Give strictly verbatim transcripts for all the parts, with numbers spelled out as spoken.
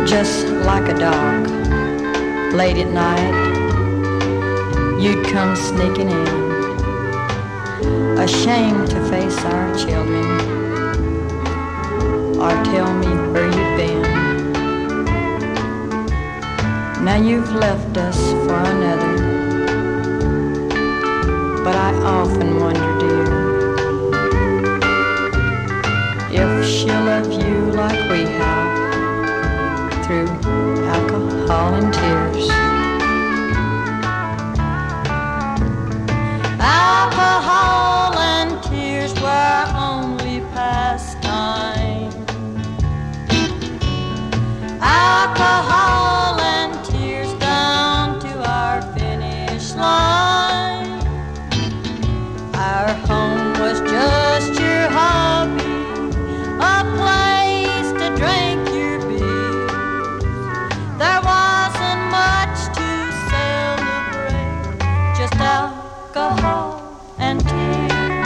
just like a dog. Late at night, you'd come sneaking in, ashamed to face our children, or tell me where you've been. Now you've left us for another, but I often wonder, dear, if she'll love you like we have, through alcohol and tears. Alcohol and tears were only pastime. Alcohol and tears down to our finish line. Our home was just your hobby, a place to drink your beer. There wasn't much to celebrate, just alcohol and tears.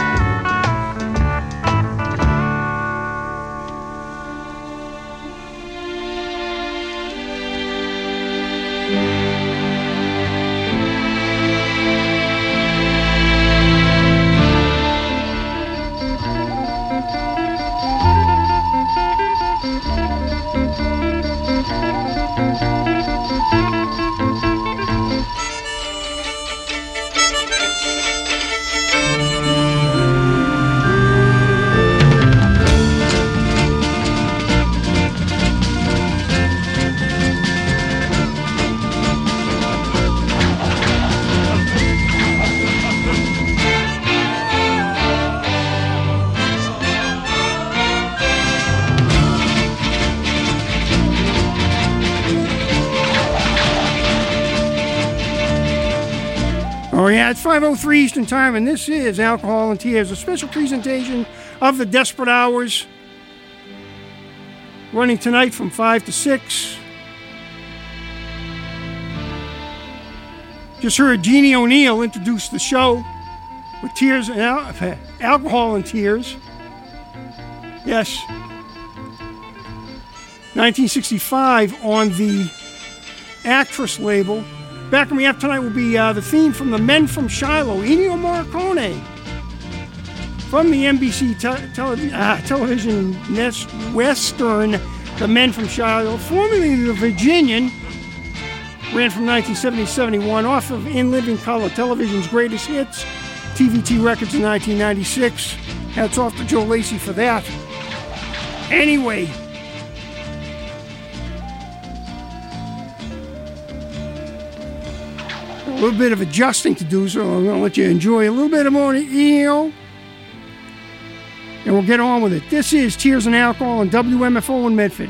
Oh, yeah, it's five oh three Eastern Time, and this is Alcohol and Tears, a special presentation of the Desperate Hours, running tonight from five to six. Just heard Jeannie O'Neill introduce the show with Tears and Al- Alcohol and Tears. Yes. nineteen sixty-five on the Actress label. Backing me up tonight will be uh, the theme from The Men from Shiloh, Ennio Morricone, from the N B C te- tele- uh, television nest western, The Men from Shiloh, formerly The Virginian, ran from nineteen seventy to seventy-one, off of In Living Color, television's greatest hits, T V T Records in nineteen ninety-six. Hats off to Joe Lacey for that. Anyway, a little bit of adjusting to do, so I'm going to let you enjoy a little bit of more E O, and we'll get on with it. This is Tears and Alcohol on W M F O in Medford.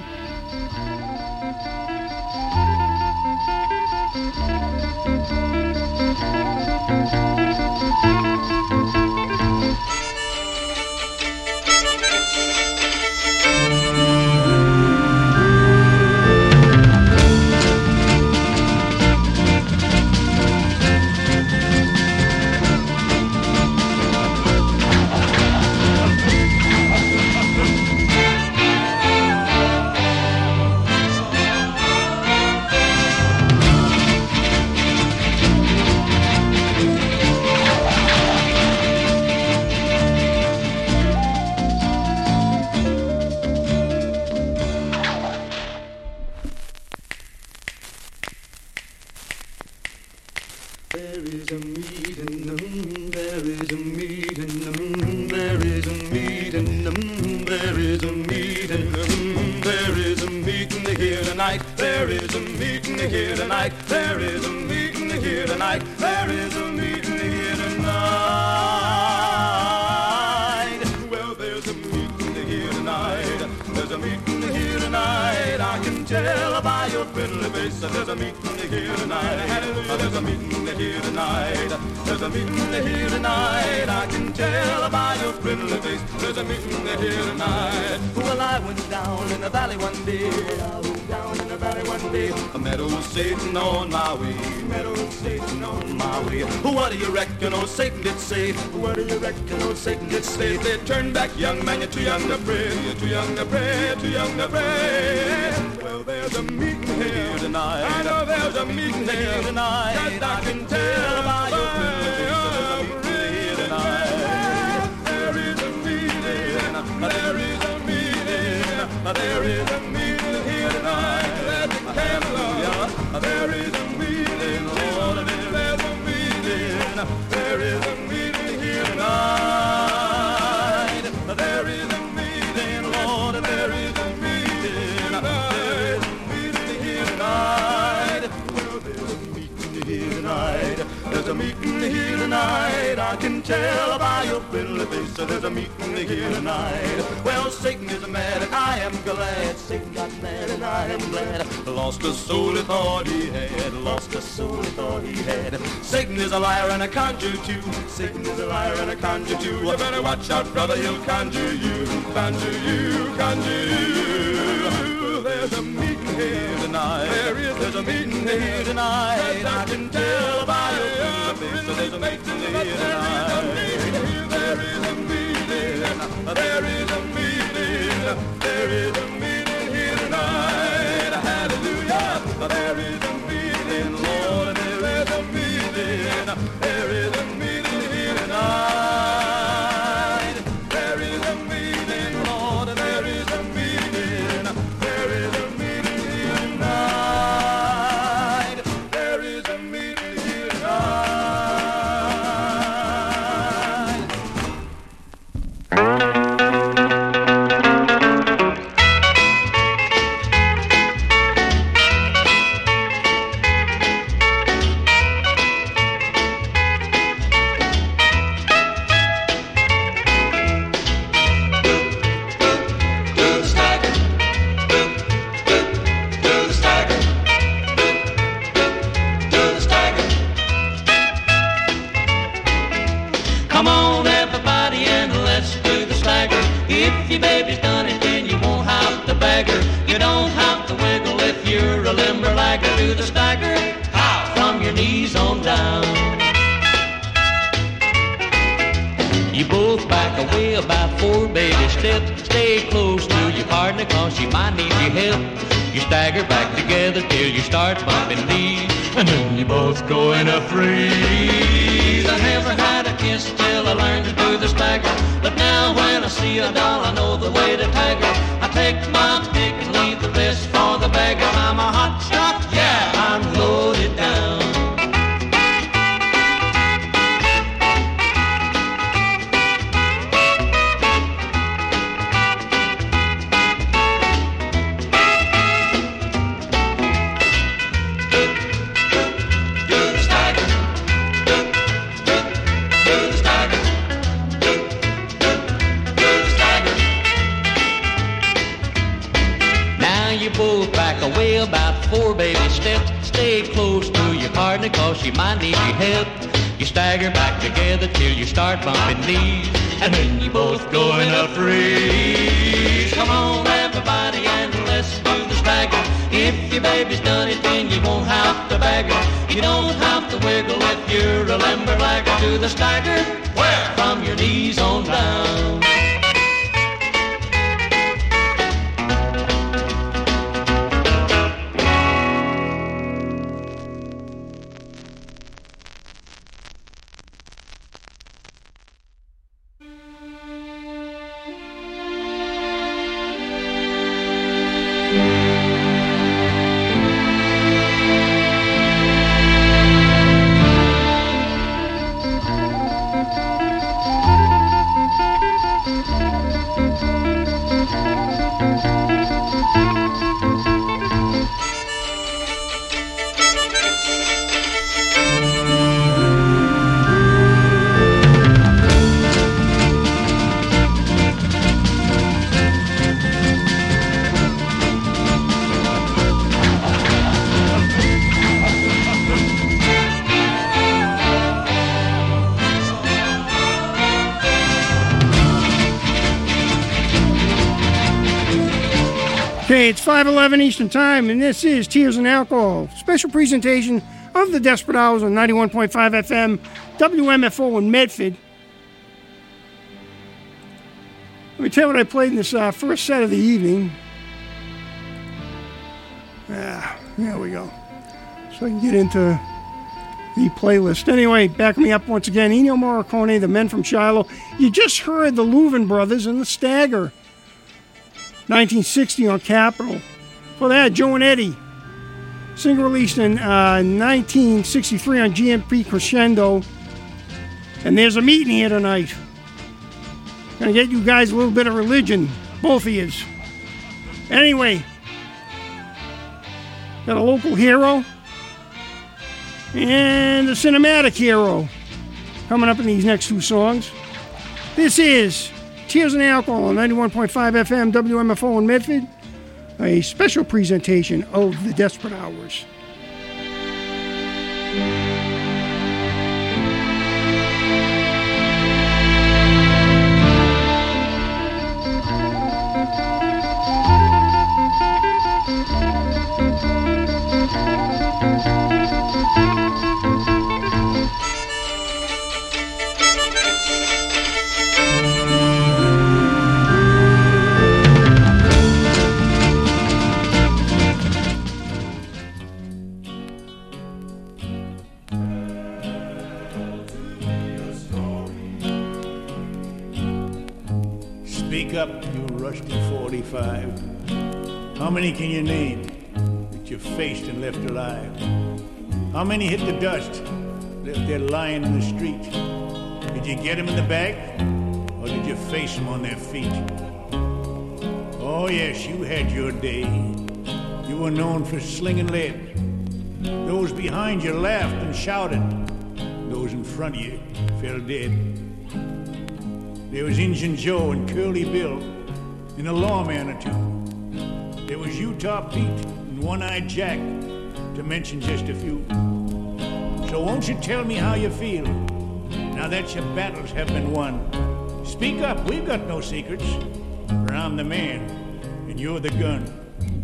What do you reckon old Satan did say? What do you reckon old Satan did say? They turn back, young man, you're too young to pray. You're too young to pray, too young to pray. Well, there's a meeting here tonight. I know there's a meeting here tonight. Cause I can tell by your feelings tonight. There is a meeting, there is a meeting, there is a meeting here tonight. Let the candle, there is a meeting, Lord, there's a meeting, there is a meeting here tonight. There is a meeting, Lord, there is a meeting, there is a meeting here tonight. Well, there's a meeting here tonight. There's a meeting here tonight. I can tell by your friendly face. So there's a meeting here tonight. Well, Satan is mad and I am glad. Satan got mad and I am glad. Lost a soul he thought he had. Lost a soul he thought he had. Satan is a liar and a conjure too. Satan is a liar and a conjure too. You better watch out, brother. He'll conjure you, conjure you, conjure you. There's a meeting here tonight. There is. There's a meeting here tonight. I can tell by your face. So there's a meeting here tonight. There is a meeting. There is a meeting. There is a meeting here tonight. Hallelujah. There is a meeting, Lord. There is a meeting. There is a meeting here tonight. There is a meeting, Lord. There is a meeting. There is a meeting here tonight. There is a meeting here tonight. Come on, everybody, and let's do the stagger. If your baby's done it, then you won't have to beg her. You don't have to wiggle if you're a limber lagger. Do the stagger, how? From your knees on down. You both back away about four baby steps. Stay close to your partner, cause she might need your help. You stagger back together till you start bumping knees, and then you both go in a freeze. I never had a kiss till I learned to do the stagger, but now when I see a doll I know the way to tag her. I take my pick and leave the rest for the beggar. I'm a hot shot, yeah, I'm loaded down. Both back away about four baby steps. Stay close to your partner, cause she might need your help. You stagger back together till you start bumping knees, and then you both go in a freeze. Come on, everybody, and let's do the stagger. If your baby's done it, then you won't have to beg her. You don't have to wiggle if you're a limber lagger. Do the stagger, where? From your knees on down. Okay, it's five eleven Eastern Time, and this is Tears and Alcohol. Special presentation of the Desperate Hours on ninety-one point five F M, W M F O in Medford. Let me tell you what I played in this uh, first set of the evening. Ah, there we go. So I can get into the playlist. Anyway, back me up once again. Ennio Morricone, The Men from Shiloh. You just heard the Louvin Brothers and the Stagger. nineteen sixty on Capitol. For that, Joe and Eddie. Single released in uh, nineteen sixty-three on G M P Crescendo. And there's a meeting here tonight. Gonna get you guys a little bit of religion. Both of yous. Anyway. Got a local hero. And a cinematic hero. Coming up in these next two songs. This is Tears and Alcohol on ninety-one point five F M, W M F O in Medford. A special presentation of the Desperate Hours. Up, you rusty forty-five. How many can you name that you faced and left alive? How many hit the dust, left there lying in the street? Did you get them in the back, or did you face them on their feet? Oh yes, you had your day. You were known for slinging lead. Those behind you laughed and shouted. Those in front of you fell dead. There was Injun Joe and Curly Bill and a lawman or two. There was Utah Pete and One-Eyed Jack, to mention just a few. So won't you tell me how you feel, now that your battles have been won? Speak up, we've got no secrets, for I'm the man and you're the gun.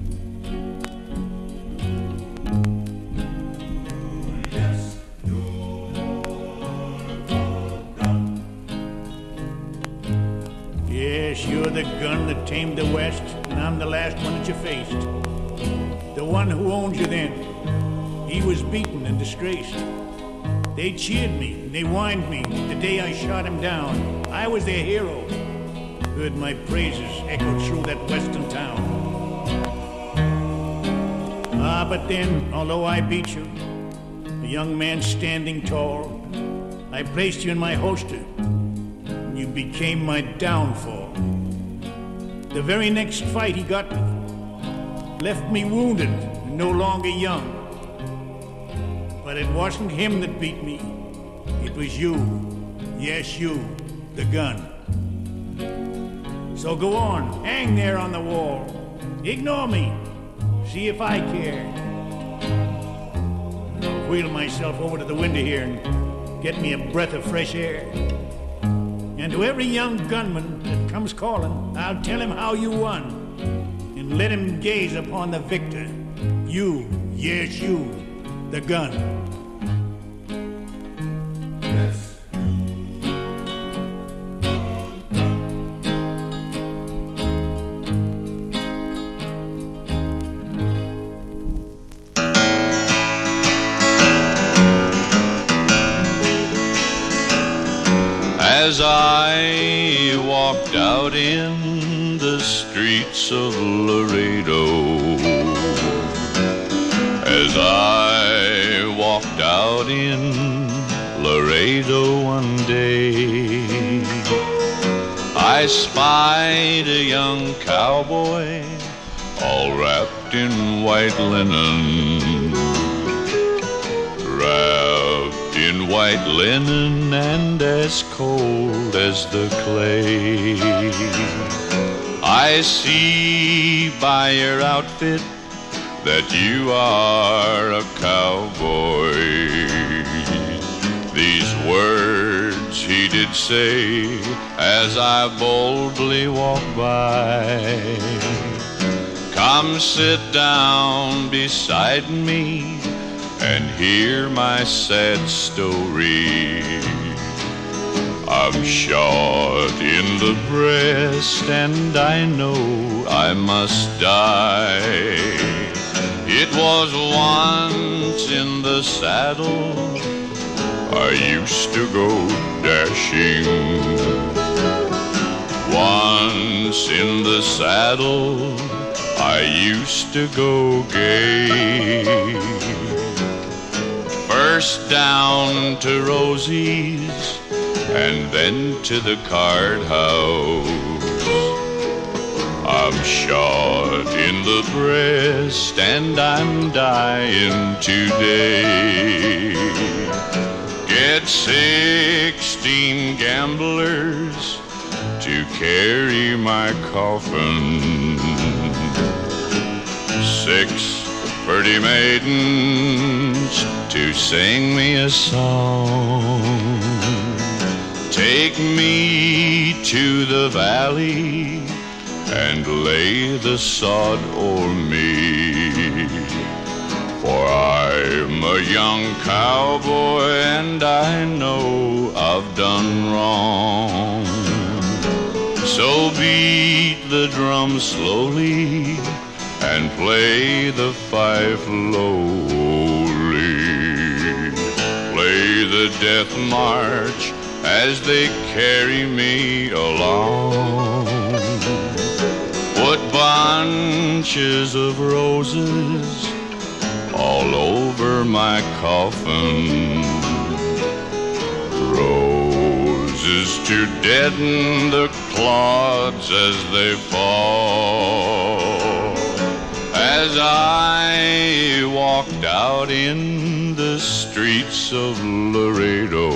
You're the gun that tamed the West, and I'm the last one that you faced. The one who owned you then, he was beaten and disgraced. They cheered me, and they whined me the day I shot him down. I was their hero. Heard my praises echoed through that western town. Ah, but then, although I beat you, a young man standing tall, I placed you in my holster. You became my downfall. The very next fight he got me, left me wounded and no longer young. But it wasn't him that beat me, it was you, yes you, the gun. So go on, hang there on the wall, ignore me, see if I care. I'll wheel myself over to the window here and get me a breath of fresh air. And to every young gunman that comes calling, I'll tell him how you won, and let him gaze upon the victor. You, yes you, the gun. Yes. As I walked out in the streets of Laredo, as I walked out in Laredo one day, I spied a young cowboy all wrapped in white linen, wrapped in white linen and as cold as the clay. I see by your outfit that you are a cowboy. These words he did say as I boldly walked by. Come sit down beside me and hear my sad story. I'm shot in the breast and I know I must die. It was once in the saddle I used to go dashing. Once in the saddle I used to go gay. First down to Rosie's and then to the card house. I'm shot in the breast and I'm dying today. Get sixteen gamblers to carry my coffin. Six pretty maidens to sing me a song. Take me to the valley and lay the sod o'er me. For I'm a young cowboy and I know I've done wrong. So beat the drum slowly and play the fife lowly. Play the death march as they carry me along. Put bunches of roses all over my coffin. Roses to deaden the clods as they fall. As I walked out in the streets of Laredo,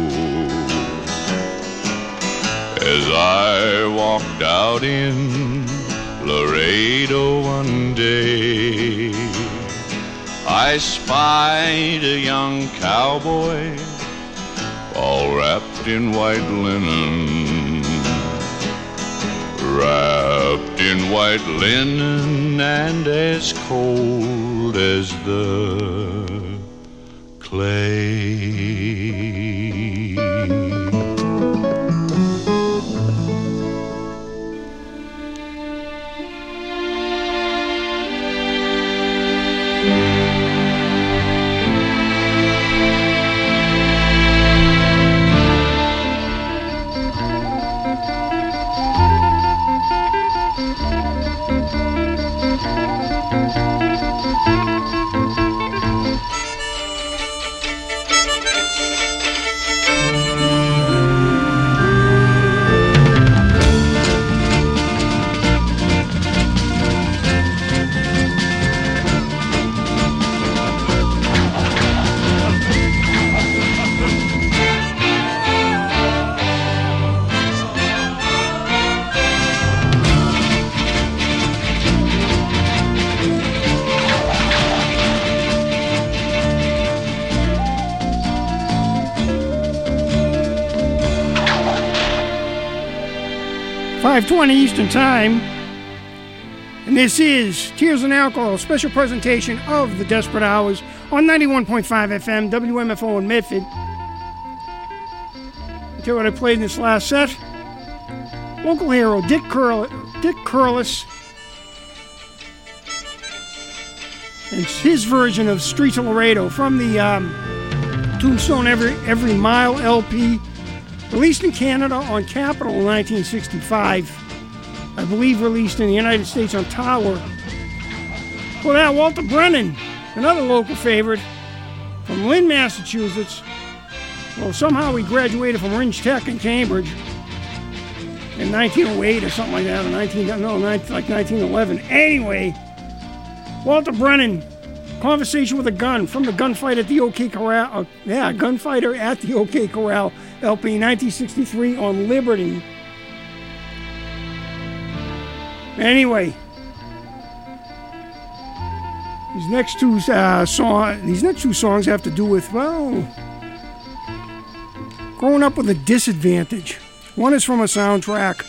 as I walked out in Laredo one day, I spied a young cowboy all wrapped in white linen. Wrapped in white linen and as cold as the clay. five twenty Eastern Time, and this is Tears and Alcohol, a special presentation of the Desperate Hours on ninety-one point five F M, W M F O in Medford. I'll tell you what I played in this last set. Local hero Dick Curl, Dick Curlis, and his version of Streets of Laredo from the um, Tombstone Every, Every Mile L P, released in Canada on Capitol in nineteen sixty-five. I believe released in the United States on Tower. Well, that Walter Brennan, another local favorite from Lynn, Massachusetts. Well, somehow he graduated from Ringe Tech in Cambridge in nineteen oh eight or something like that, or nineteen no, like nineteen eleven. Anyway, Walter Brennan, Conversation with a Gun from the Gunfight at the OK Corral. Uh, yeah, Gunfighter at the OK Corral L P, nineteen sixty-three on Liberty. Anyway, these next two uh, song, these next two songs have to do with, well, growing up with a disadvantage. One is from a soundtrack.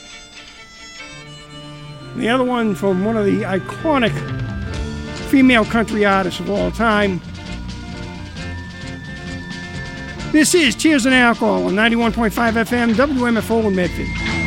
The other one from one of the iconic female country artists of all time, This is Cheers and Alcohol on ninety-one point five F M, W M F O in Medford.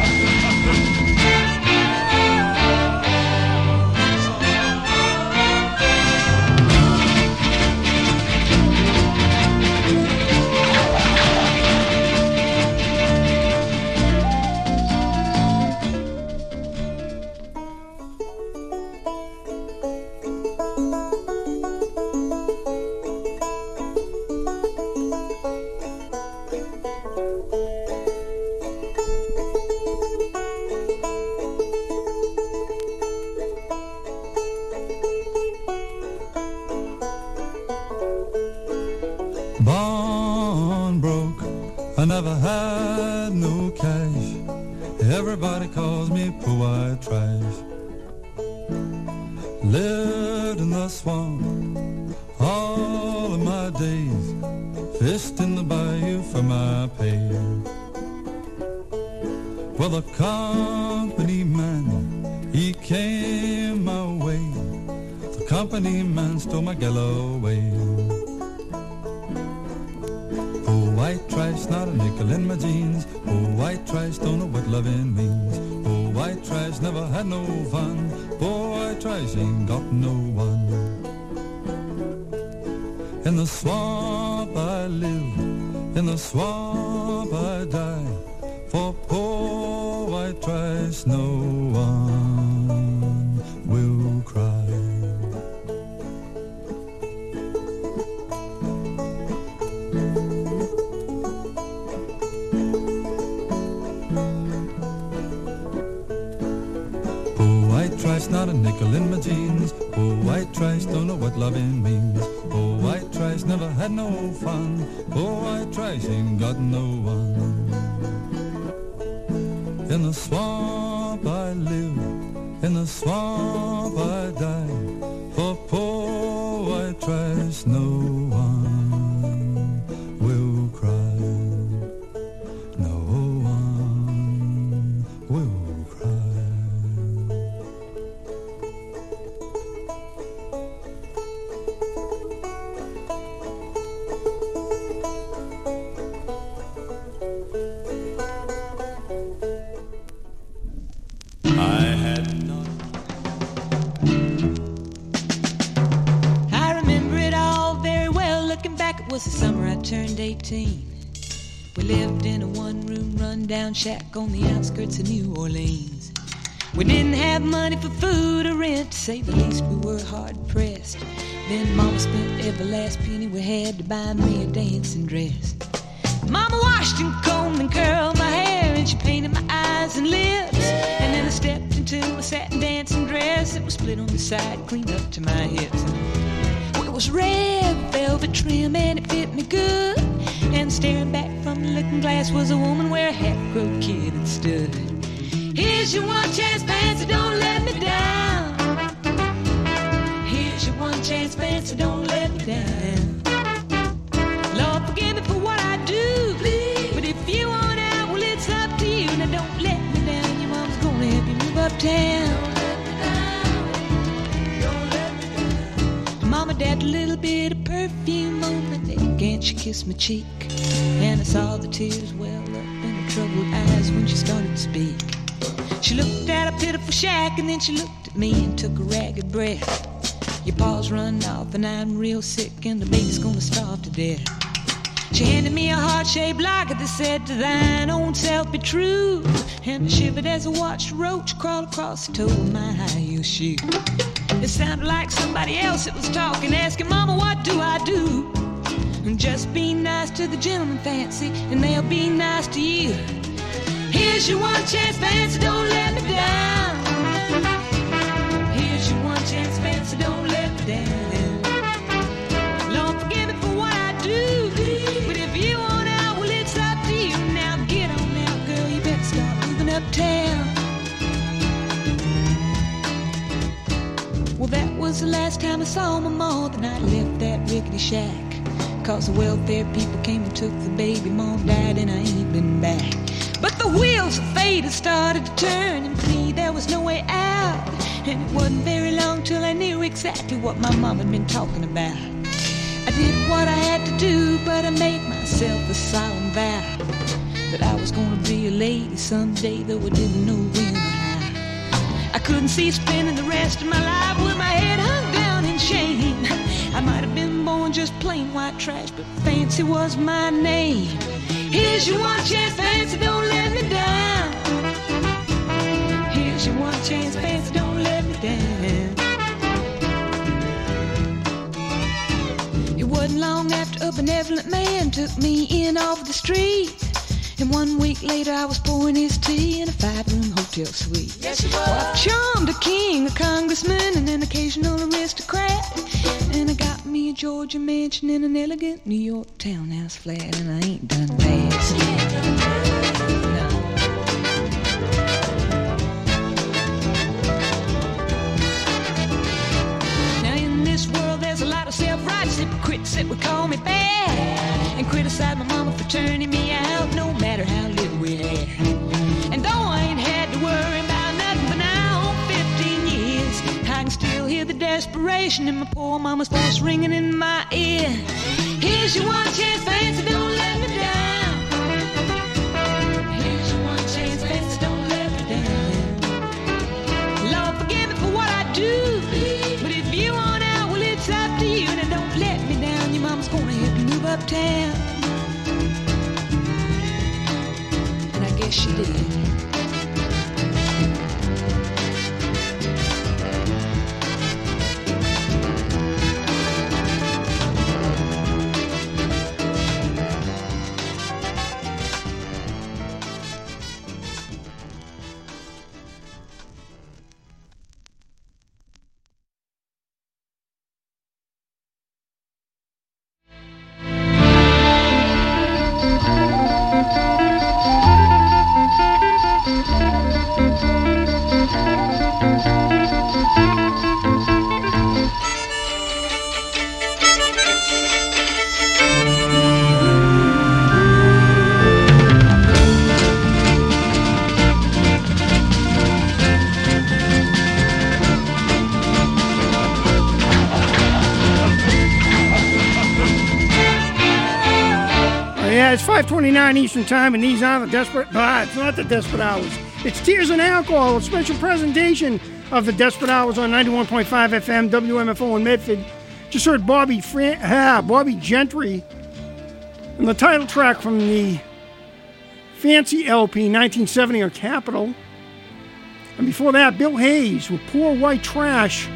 Born broke, I never had no cash. Everybody calls me poor white trash. Lived in the swamp all of my days, fished in the bayou for my pay. Well, the company man, he came my way. The company man stole my gal away. Oh, white trash, not a nickel in my jeans. Oh, white trash, don't know what loving means. Oh, white trash, never had no fun. Oh, white trash, ain't got no one. In the swamp I live, in the swamp I die. For poor white trash, no one will cry. Trash, not a nickel in my jeans. Oh, white trash, don't know what loving means. Oh, white trash, never had no fun. Oh, white trash, ain't got no one. In the swamp I live, in the swamp I die. For poor white trash, no one will cry. No one will cry. Was the summer I turned eighteen. We lived in a one-room run-down shack on the outskirts of New Orleans. We didn't have money for food or rent, to say the least we were hard-pressed. Then Mama spent every last penny we had to buy me a dancing dress. Mama washed and combed and curled my hair, and she painted my eyes and lips. And then I stepped into a satin dancing dress that was split on the side, cleaned up to my hips. It was red velvet trim and it fit me good. And staring back from the looking glass was a woman where a half-grown kid had stood. Here's your one chance, fancy, don't let me down. Here's your one chance, fancy, don't let me down. Lord, forgive me for what I do, please. But if you want out, well, it's up to you. Now don't let me down, your mom's gonna help you move uptown. Mama dabbed a little bit of perfume on my neck and she kissed my cheek. And I saw the tears well up in her troubled eyes when she started to speak. She looked at a pitiful shack and then she looked at me and took a ragged breath. Your paws run off and I'm real sick and the baby's gonna starve to death. She handed me a heart-shaped locket that said, to thine own self be true. And I shivered as I watched a roach crawl across the toe of my high-heel shoe. It sounded like somebody else that was talking, asking, Mama, what do I do? And just be nice to the gentleman, fancy, and they'll be nice to you. Here's your one chance, fancy, don't let me down. Here's your one chance, fancy, don't let me down. Lord, forgive me for what I do, but if you want out, well, it's up to you. Now get on now, girl, you better start moving uptown. Well, that was the last time I saw my ma, the night I left that rickety shack. Cause the welfare people came and took the baby, Mom died and I ain't been back. But the wheels of fate had started to turn, and for me there was no way out. And it wasn't very long till I knew exactly what my mom had been talking about. I did what I had to do, but I made myself myself a solemn vow that I was gonna be a lady someday, though I didn't know when or how. I couldn't see spending the rest of my life with my head hung down in shame. I might have been born just plain white trash, but fancy was my name. Here's your one chance, fancy, don't let me down. Here's your one chance, fancy, don't let me down. It wasn't long after a benevolent man took me in off the street. And one week later I was pouring his tea in a five-room hotel suite. Yes, you were. Well, I charmed a king, a congressman, and an occasional aristocrat. And I got me a Georgia mansion in an elegant New York townhouse flat. And I ain't done bad. No. Now in this world there's a lot of self-righteous hypocrites that would call me bad and criticize my mama for turning me out, no matter how little we had. And though I ain't had to worry about nothing for now fifteen years, I can still hear the desperation in my poor mama's voice ringing in my ear. Here's your one chance, fancy, don't let me down. Here's your one chance, fancy, don't let me down. Lord, forgive me for what I do, but if you want out, well, it's up to you. Now don't let me down, your mama's gonna have to move uptown. And I guess she did. five twenty-nine Eastern Time, and these are the Desperate... Ah, it's not the Desperate Hours. It's Tears and Alcohol, a special presentation of the Desperate Hours on ninety-one point five F M, W M F O in Medford. Just heard Bobby Fran- ah, Bobby Gentry and the title track from the Fancy L P, nineteen seventy on Capitol. And before that, Bill Hayes with Poor White Trash.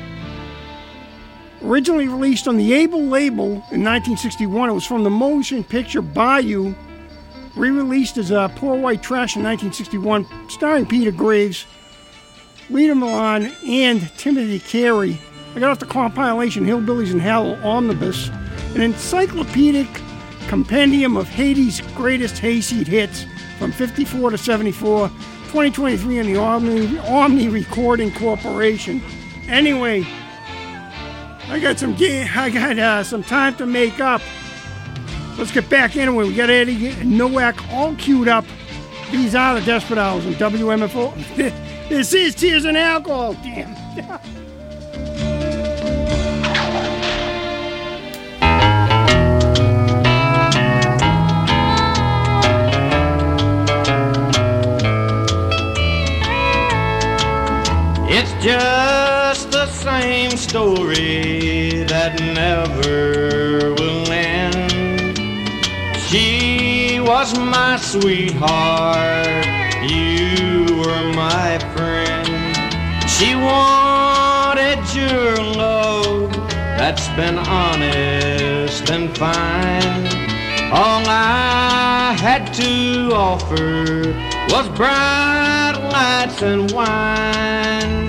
Originally released on the Able label in nineteen sixty-one, it was from the motion picture Bayou. Re-released as uh, Poor White Trash in nineteen sixty-one, starring Peter Graves, Lita Milan, and Timothy Carey. I got off the compilation Hillbillies in Hell Omnibus, an encyclopedic compendium of Haiti's greatest hayseed hits from fifty-four to seventy-four, twenty twenty-three in the Omni, Omni Recording Corporation. Anyway, I got some I got uh, some time to make up. Let's get back into it. We got Eddie Nowak all queued up. These are the Desperate Hours on W M F O. This is Tears and Alcohol. Damn. It's just the same story that never will end. She was my sweetheart, you were my friend. She wanted your love that's been honest and fine. All I had to offer was bright lights and wine.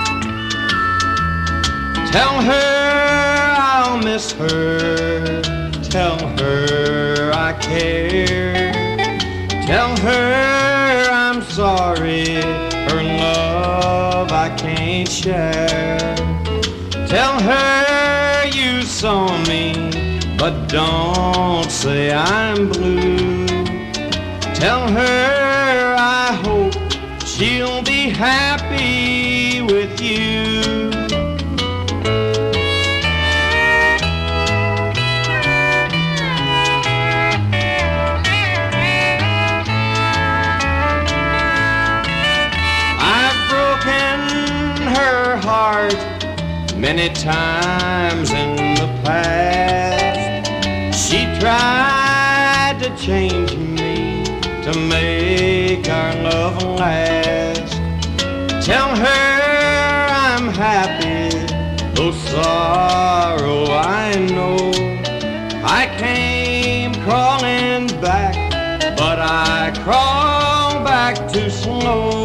Tell her I'll miss her, tell her I care. Tell her I'm sorry, her love I can't share. Tell her you saw me, but don't say I'm blue. Tell her I hope she'll be happy with you. many times in the past. She tried to change me to make our love last. Tell her I'm happy, though sorrow I know. I came crawling back, but I crawled back too slow.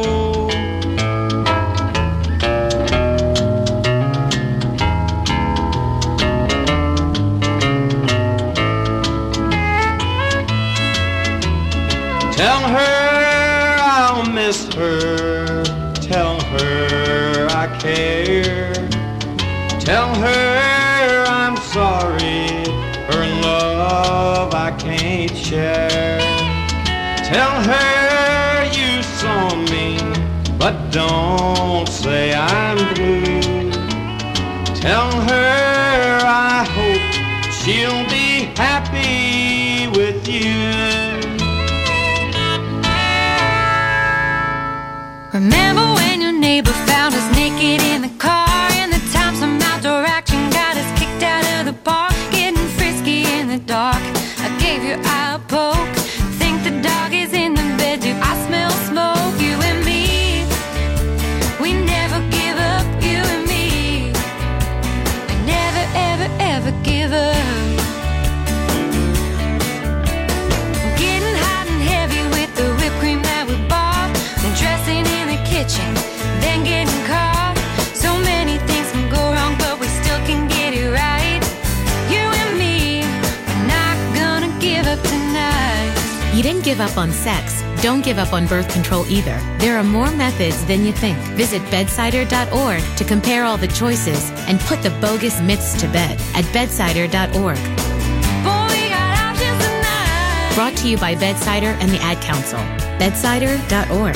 Tell her I'll miss her, tell her I care. Tell her I'm sorry, her love I can't share. Tell her you saw me, but don't say I'm blue. Tell her I hope she'll be happy with you. Remember when your neighbor found us naked in the car, and the time some outdoor action got us kicked out of the park, getting frisky in the dark. I gave your eye a poke. Think the dog is in the bed too. I smell smoke. You and me, we never give up. You and me, we never ever ever give up. Getting hot and heavy with the whipped cream that we bought, and dressing in the kitchen, then getting caught. So many things can go wrong, but we still can get it right. You and me, we're not gonna give up tonight. You didn't give up on sex. Don't give up on birth control either. There are more methods than you think. Visit bedsider dot org to compare all the choices and put the bogus myths to bed at bedsider dot org. Boy, we got options tonight. Brought to you by Bedsider and the Ad Council. bedsider dot org.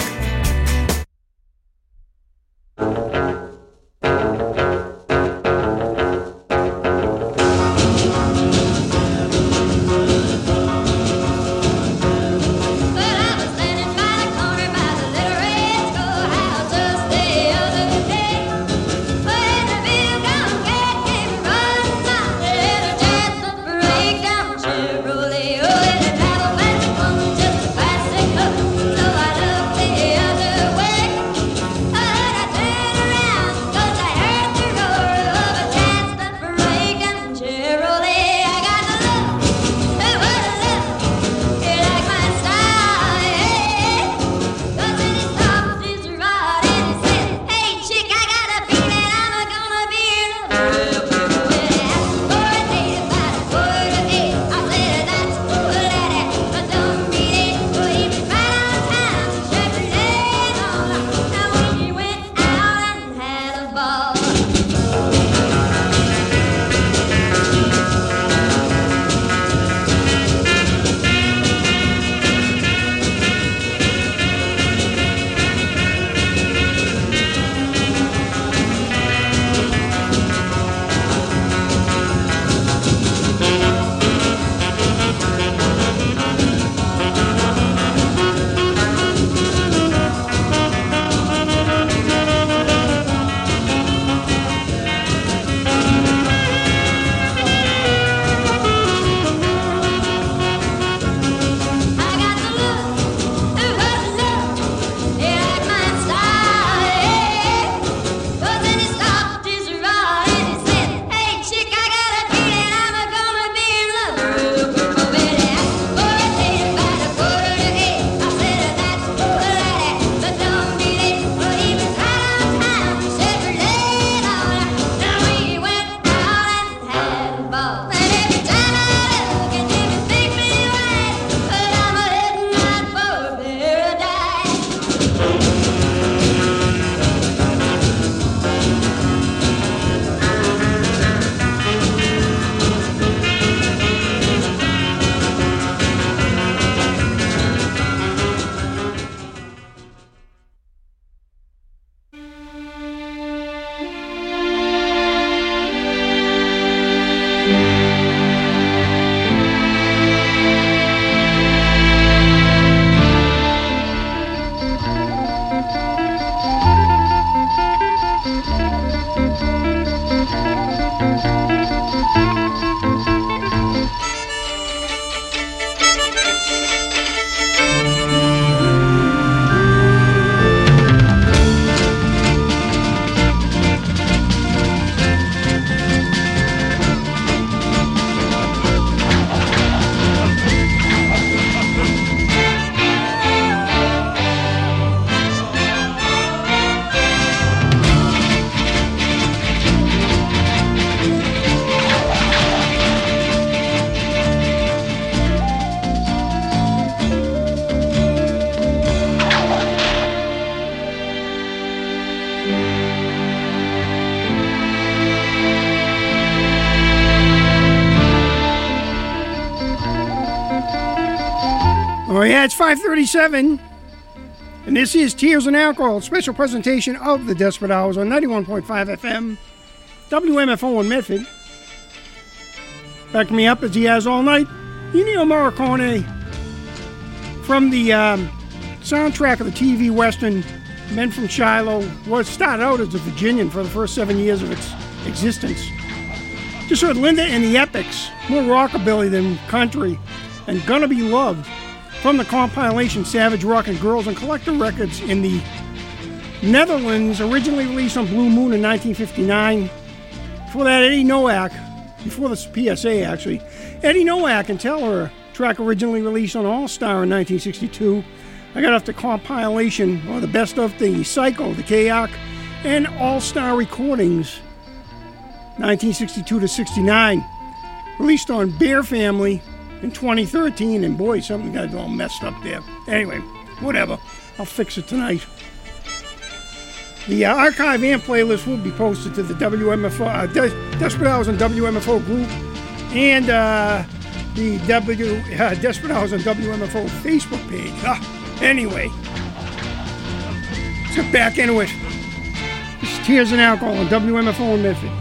Oh, yeah, it's five thirty-seven. And this is Tears and Alcohol, a special presentation of the Desperate Hours on ninety-one point five F M, W M F O in Medford. Backing me up as he has all night, Ennio Morricone from the um, soundtrack of the T V Western Men from Shiloh. Was started out as a Virginian for the first seven years of its existence. Just heard Linda and the Epics, more rockabilly than country, and Gonna Be Loved from the compilation Savage Rock and Girls and Collector Records in the Netherlands, originally released on Blue Moon in nineteen fifty-nine. Before that, Eddie Nowak, before the P S A actually, Eddie Nowak and Tell Her, track originally released on All Star in nineteen sixty-two. I got off the compilation, or the best of thingy, Psycho, the K A C, and All Star Recordings, nineteen sixty-two to sixty-nine. Released on Bear Family in twenty thirteen, and boy, something got all messed up there. Anyway, whatever. I'll fix it tonight. The uh, archive and playlist will be posted to the W M F O, uh, Des- Desperate Hours on W M F O group, and uh, the W uh, Desperate Hours on W M F O Facebook page. Ah, anyway, let's get back into it. This is Tears and Alcohol on W M F O in Medford.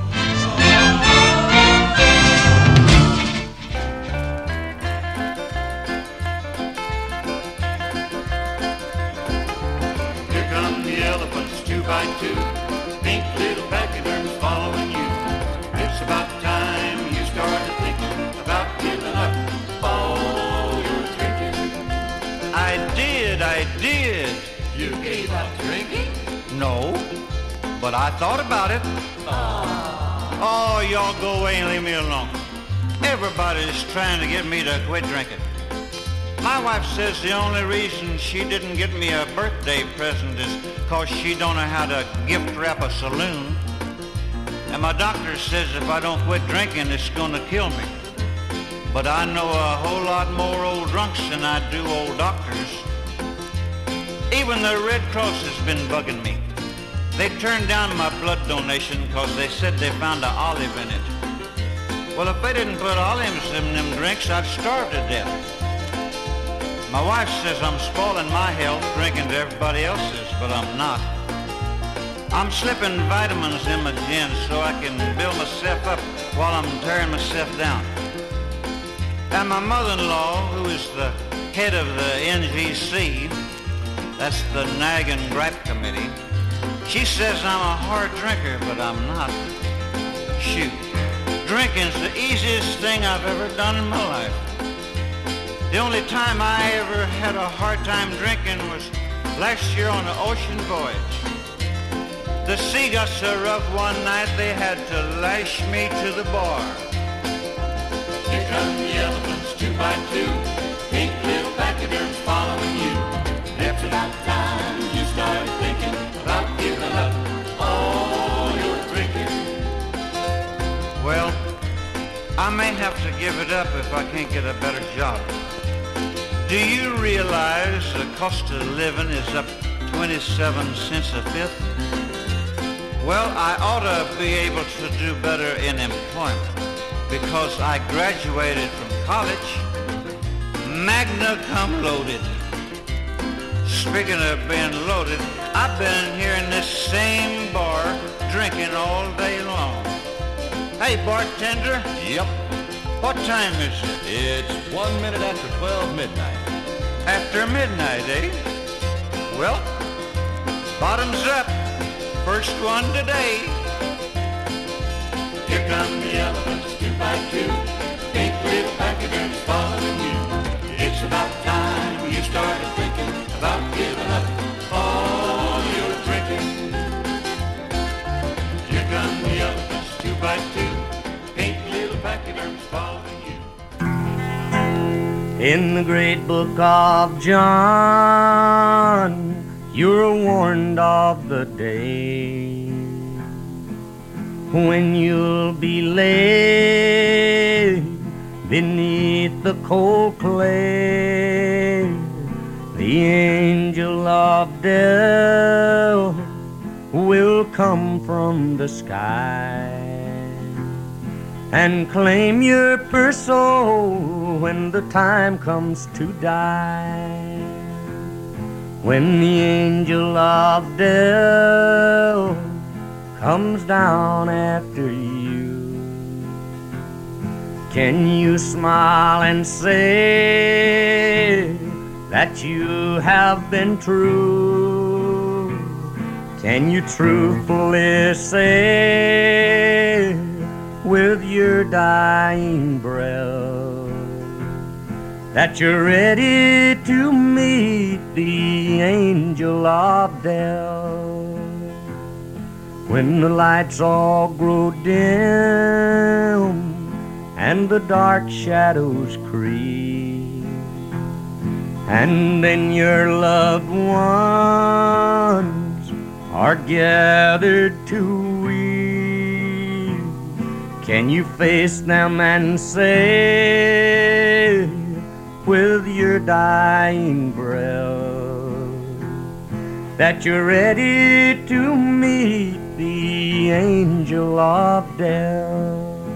By two, pink little pachyderms following you. It's about time you started thinking about giving up all your drinking. I did, I did. You gave up drinking? No, but I thought about it. Oh, oh y'all go away and leave me alone. Everybody's trying to get me to quit drinking. My wife says the only reason she didn't get me a birthday present is because she don't know how to gift wrap a saloon. And my doctor says if I don't quit drinking, it's going to kill me. But I know a whole lot more old drunks than I do old doctors. Even the Red Cross has been bugging me. They turned down my blood donation because they said they found an olive in it. Well, if they didn't put olives in them drinks, I'd starve to death. My wife says I'm spoiling my health drinking to everybody else's, but I'm not. I'm slipping vitamins in my gin so I can build myself up while I'm tearing myself down. And my mother-in-law, who is the head of the N G C, that's the Nag and Gripe Committee, she says I'm a hard drinker, but I'm not. Shoot, drinking's the easiest thing I've ever done in my life. The only time I ever had a hard time drinking was last year on an ocean voyage. The sea got so rough one night they had to lash me to the bar. Here come the elephants, two by two, pink little pachyderms following you. It's about time you started thinking about giving up all your drinking. Well, I may have to give it up if I can't get a better job. Do you realize the cost of living is up twenty-seven cents a fifth? Well, I ought to be able to do better in employment because I graduated from college, magna cum loaded. Speaking of being loaded, I've been here in this same bar drinking all day long. Hey, bartender. Yep. What time is it? It's one minute after twelve midnight. After midnight, eh? Well, bottoms up. First one today. Here come the elephants, two by two, pink little pachyderms following you. It's about time you started thinking about giving up all your drinking. Here come the elephants, two by two, pink little pachyderms following you. In the great book of John, you're warned of the day when you'll be laid beneath the cold clay. The angel of death will come from the sky and claim your poor soul when the time comes to die, when the angel of death comes down after you, can you smile and say that you have been true? Can you truthfully say with your dying breath that you're ready to meet the angel of death? When the lights all grow dim and the dark shadows creep, and then your loved ones are gathered to weep, can you face them and say with your dying breath that you're ready to meet the angel of death?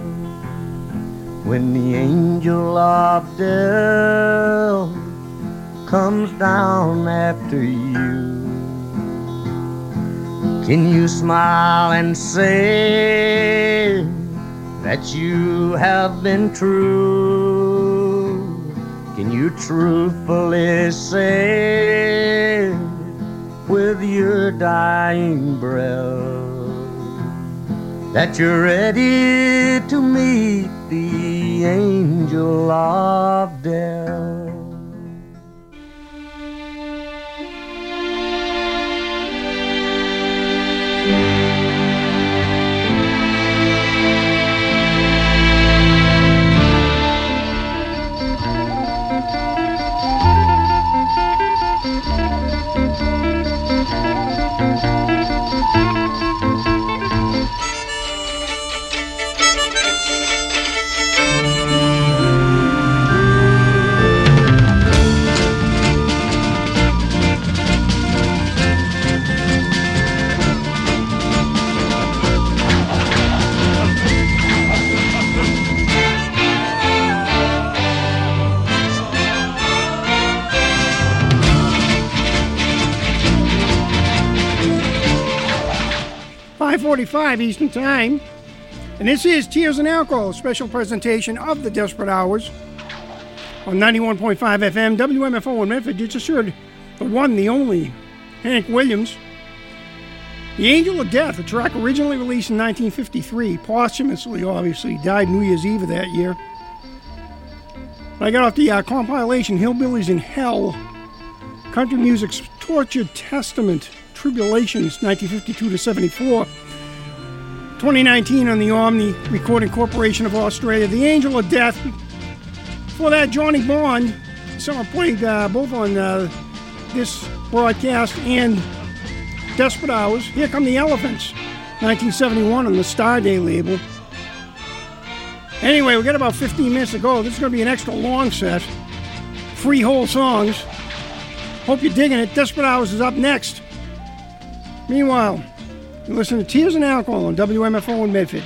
When the angel of death comes down after you, can you smile and say that you have been true? Can you truthfully say with your dying breath that you're ready to meet the angel of death? five forty-five Eastern Time, and this is Tears and Alcohol, a special presentation of the Desperate Hours on ninety-one point five F M, W M F O in Medford. You just heard the one, the only, Hank Williams. The Angel of Death, a track originally released in nineteen fifty-three, posthumously, obviously, died New Year's Eve of that year. I got off the uh, compilation Hillbillies in Hell, Country Music's Tortured Testament, Tribulations, nineteen fifty-two to seventy-four. twenty nineteen on the Omni Recording Corporation of Australia, The Angel of Death. Before that, Johnny Bond. Someone played uh, both on uh, this broadcast and Desperate Hours. Here Come the Elephants, nineteen seventy-one on the Starday label. Anyway, we got about fifteen minutes to go. This is going to be an extra long set. Three whole songs. Hope you're digging it. Desperate Hours is up next. Meanwhile, you listen to Tears and Alcohol on W M F O in Medford.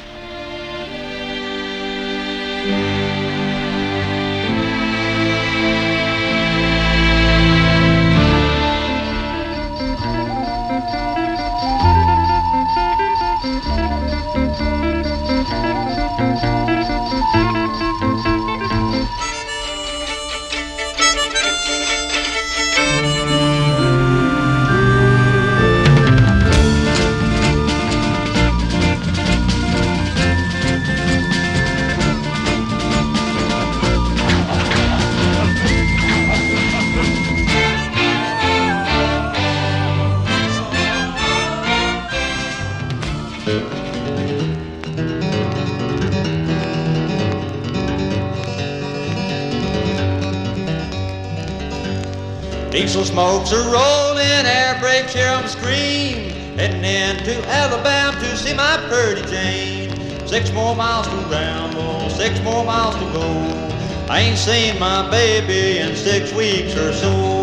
Diesel smokes are rolling, air brakes, hear 'em scream. Heading into Alabama to see my pretty Jane. Six more miles to ramble, six more miles to go. I ain't seen my baby in six weeks or so.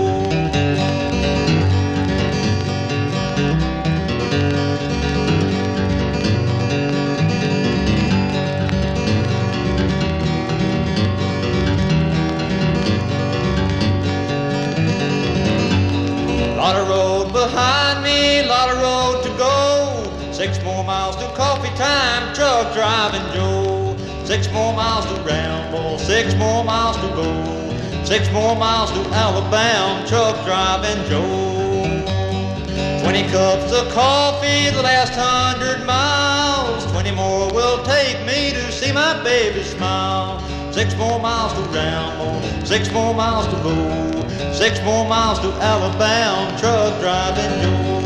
behind me, a lot of road to go. Six more miles to coffee time, truck driving Joe. Six more miles to Ramble, six more miles to go. Six more miles to Alabama, truck driving Joe. Twenty cups of coffee the last hundred miles. Twenty more will take me to see my baby smile. Six more miles to Ramble, six more miles to go. Six more miles to Alabama, truck driving Joe.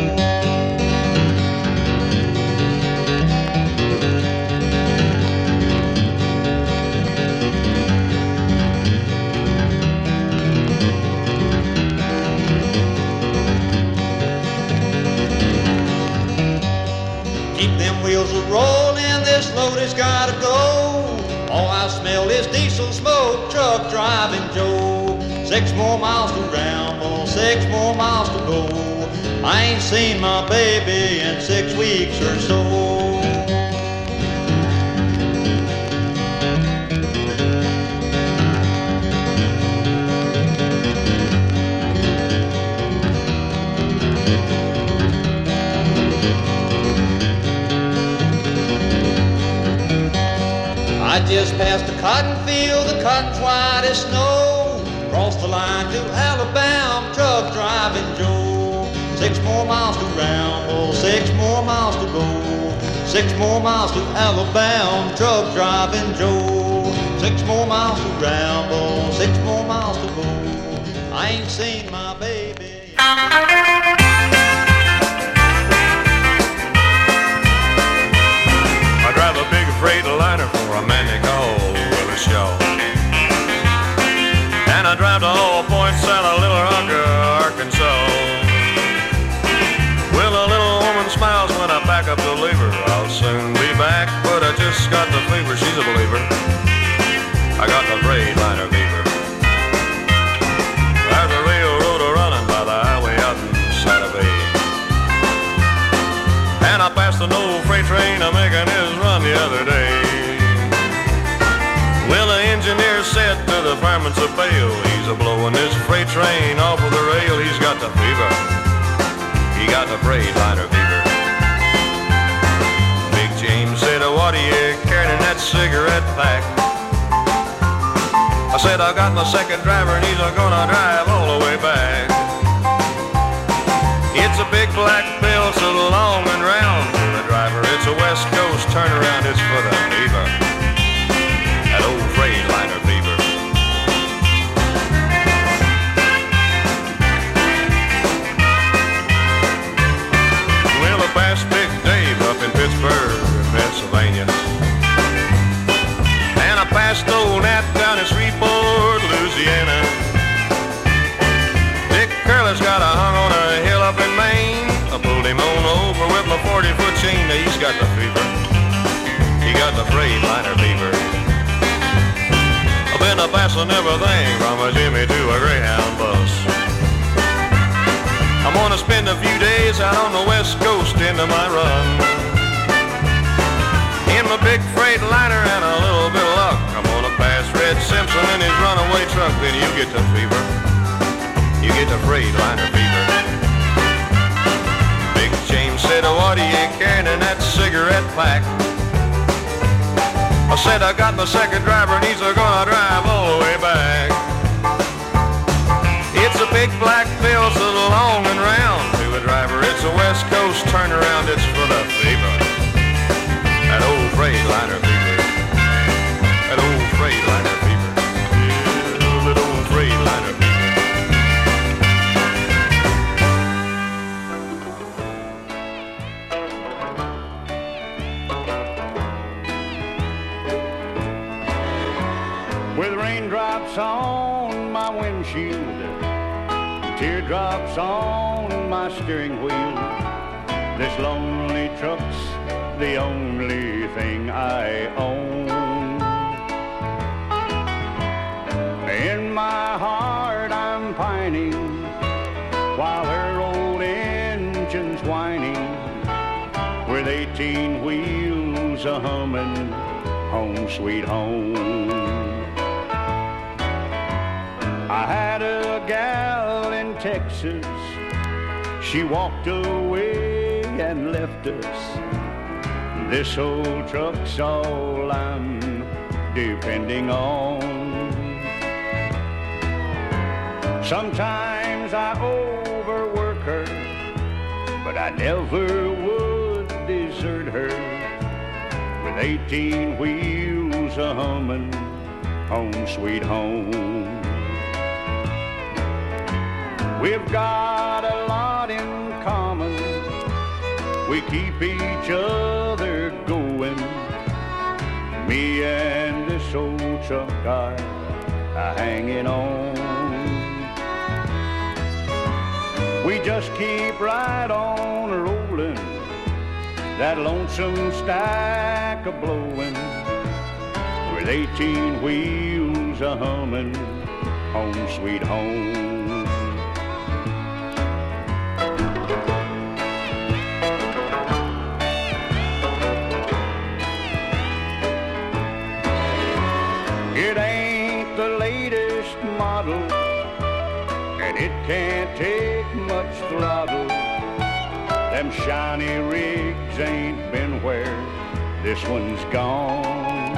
Keep them wheels a-rolling, this load has gotta go. All I smell is diesel smoke, truck driving Joe. Six more miles to Ramble, six more miles to go. I ain't seen my baby in six weeks or so. I just passed a cotton field, the cotton's white as snow. Crossed the line to Alabama, truck driving Joe. Six more miles to Ramble, six more miles to go. Six more miles to Alabama, truck driving Joe. Six more miles to Ramble, six more miles to go. I ain't seen my baby. I drive a big Freightliner for a man they call Willis Shaw. And I drive to All Points out of Little Rock, Arkansas. Well, a little woman smiles when I pack up the lever. I'll soon be back, but I just got the fever. She's a believer. I got the Freightliner fever. There's a railroad running by the highway out in Santa Fe. And I passed an old freight train a making his run the other day. Well, the engineer said to the fireman to bail. He's a blowing this freight train off of the rail. He's got the fever. He got the Freightliner fever. Big James said, what are you carrying in that cigarette pack? I said, I got my second driver and he's gonna drive all the way back. It's a big black bill, so long and round for the driver. It's a West Coast turnaround, it's for the fever. That old Freightliner fever. Well, I passed Big Dave up in Pittsburgh, Pennsylvania. And I passed old Nat down in Shreveport, Louisiana. Dick Curlis got a hung on a hill up in Maine. I pulled him on over with my forty-foot chain. He's got the fever. He got the Freightliner fever. I've been a passing everything from a Jimmy to a Greyhound bus. I'm gonna spend a few days out on the West Coast into my run. In my big Freightliner and a little bit of luck, I'm gonna pass Red Simpson in his runaway truck. Then you get the fever. You get the Freightliner fever. Big James said, what are you carrying in that cigarette pack? I said, I got my second driver and he's gonna drive all the way back. It's a big black bill, so long and round to a driver. It's a West Coast turnaround, it's for the fever. That old Freightliner fever. That old Freightliner fever. Yeah, that old Freightliner fever. With raindrops on my windshield, teardrops on my steering wheel, this lonely truck's the only thing I own. In my heart I'm pining while her old engine's whining, with eighteen wheels a-humming, home sweet home. I had a gal in Texas, She walked away and left us. This old truck's all I'm depending on. Sometimes I overwork her, but I never would desert her. With eighteen wheels a humming, home sweet home. We've got a lot in common. We keep each other going. Me and this old truck are uh, hanging on. We just keep right on rolling, that lonesome stack a blowing, with eighteen wheels a humming, home sweet home. It ain't the latest model, and it can't take much throttle. Them shiny rigs ain't been where this one's gone.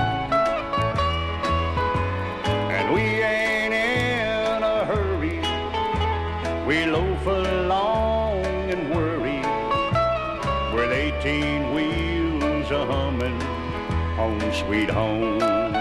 And we ain't in a hurry, we loaf along and worry, with eighteen wheels a humming, home sweet home.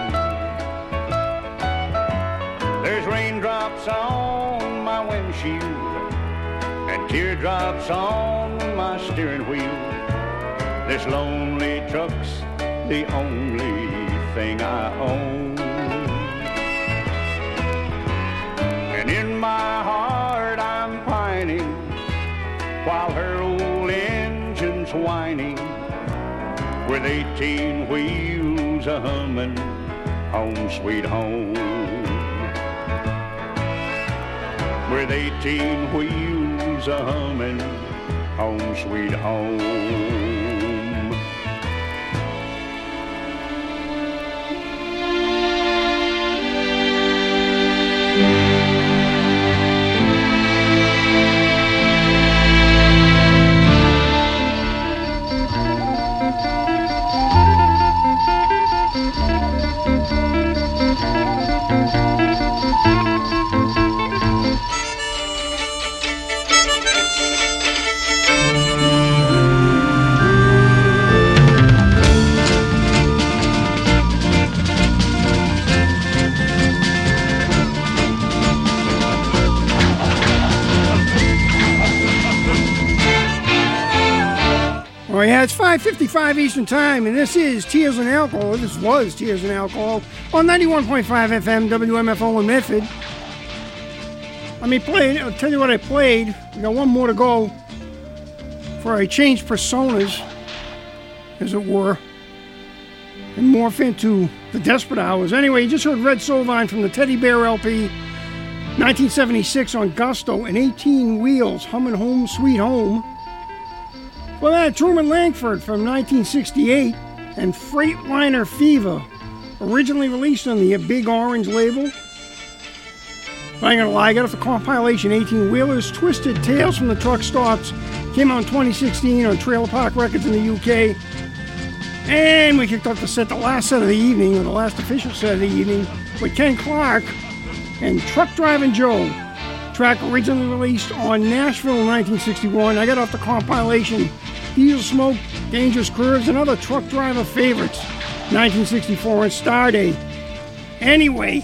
There's raindrops on my windshield and teardrops on my steering wheel. This lonely truck's the only thing I own. And in my heart I'm pining while her old engine's whining, with eighteen wheels a humming, home sweet home. With eighteen wheels a humming, home sweet home. Oh yeah, it's five fifty-five Eastern Time, and this is Tears and Alcohol. This was Tears and Alcohol on ninety-one point five F M W M F O in Medford. Let me play. I'll tell you what I played. We got one more to go before I change personas, as it were, and morph into the Desperate Hours. Anyway, you just heard Red Sovine from the Teddy Bear L P, nineteen seventy-six on Gusto, and eighteen Wheels, Humming Home Sweet Home. Well, that Truman Langford from nineteen sixty-eight and Freightliner Fever, originally released on the Big Orange label. I ain't gonna lie, I got off the compilation eighteen Wheelers. Twisted Tales from the Truck Stops came out in twenty sixteen on Trailer Park Records in the U K. And we kicked off the set, the last set of the evening, or the last official set of the evening, with Ken Clark and Truck Driving Joe. Track originally released on Nashville in nineteen sixty-one. I got off the compilation Diesel Smoke, Dangerous Curves, and other truck driver favorites, nineteen sixty-four and Stardate. Anyway,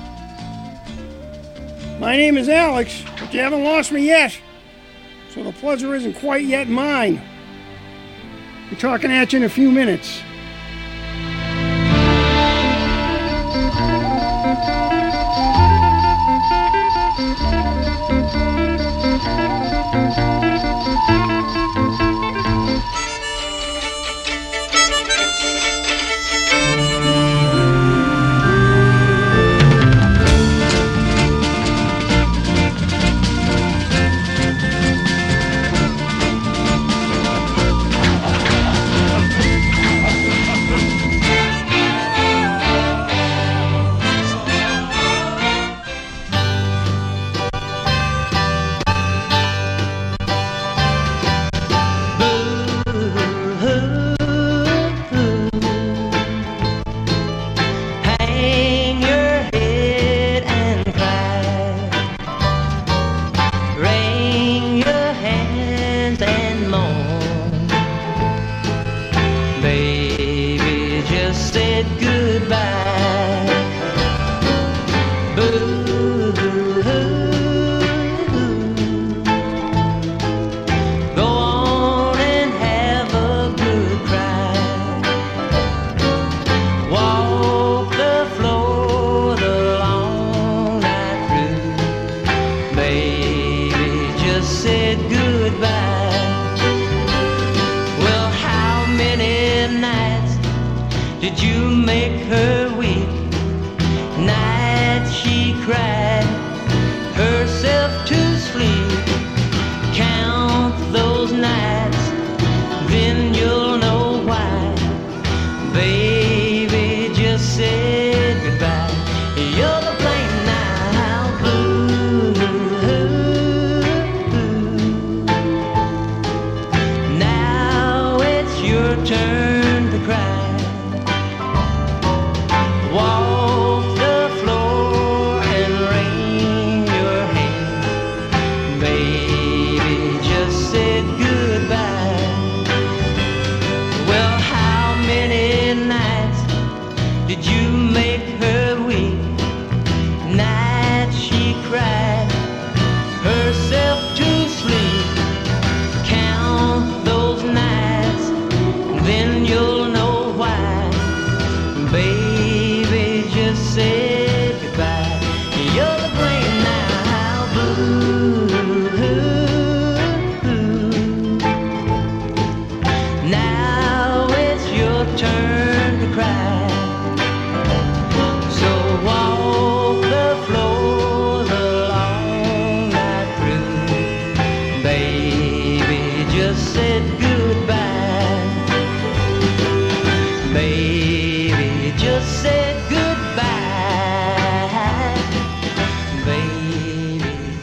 my name is Alex, but you haven't lost me yet, so the pleasure isn't quite yet mine. We're talking at you in a few minutes. said goodbye. Well, how many nights did you make her weep? Nights she cried herself to sleep. Count those nights, then you'll know why. Baby just said goodbye. You're the plain now blue. Now it's your turn to cry. Walk the floor and wring your hand, baby.